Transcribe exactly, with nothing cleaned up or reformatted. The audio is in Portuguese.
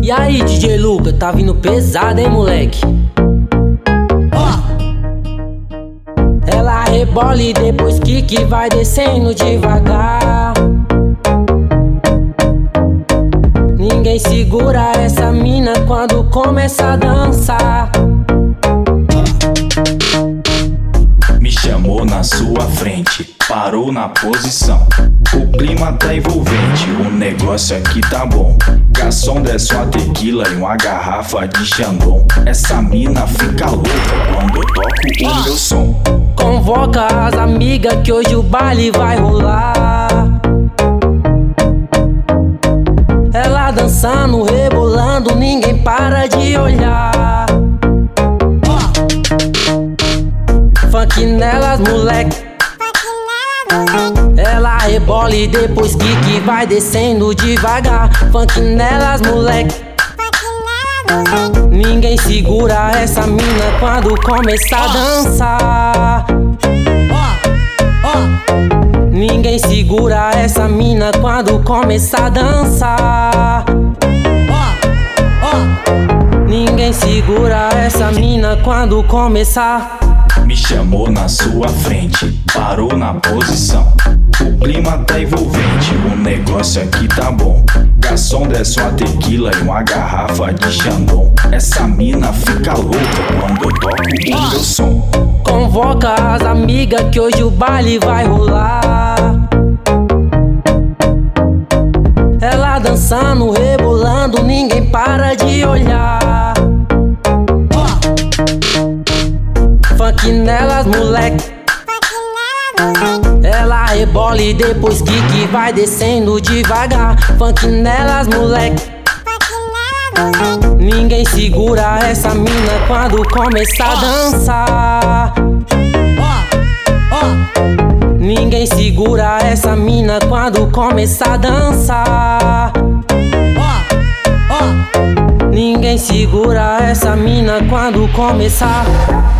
E aí, D J Luca, tá vindo pesado, hein, moleque? Ela rebola e depois que vai descendo devagar. Ninguém segura essa mina quando começa a dançar. Me chamou na sua frente, parou na posição. O clima tá envolvente, o negócio aqui tá bom. Garçom, desce uma tequila e uma garrafa de Chandon. Essa mina fica louca quando eu toco o meu som. Convoca as amigas que hoje o baile vai rolar. Ela dançando, rebolando, ninguém para de olhar. Funk nelas, moleque. Ela rebola e depois que vai descendo devagar. Funk nelas, moleque. Ninguém segura essa mina quando começar a dançar. Ninguém segura essa mina quando começar a dançar. Ninguém segura essa mina quando começar. Me chamou na sua frente, parou na posição. O clima tá envolvente, o negócio aqui tá bom. Garçom, desce uma tequila e uma garrafa de Chandon. Essa mina fica louca quando eu toco o meu som. Convoca as amigas que hoje o baile vai rolar. Ela dançando, rebolando, ninguém para de olhar. Funk nelas, moleque. Ela rebola e depois que vai descendo devagar. Funk nelas, moleque. Ninguém segura essa mina quando começar a dançar. Ninguém segura essa mina quando começar a dançar. Ninguém segura essa mina quando começar.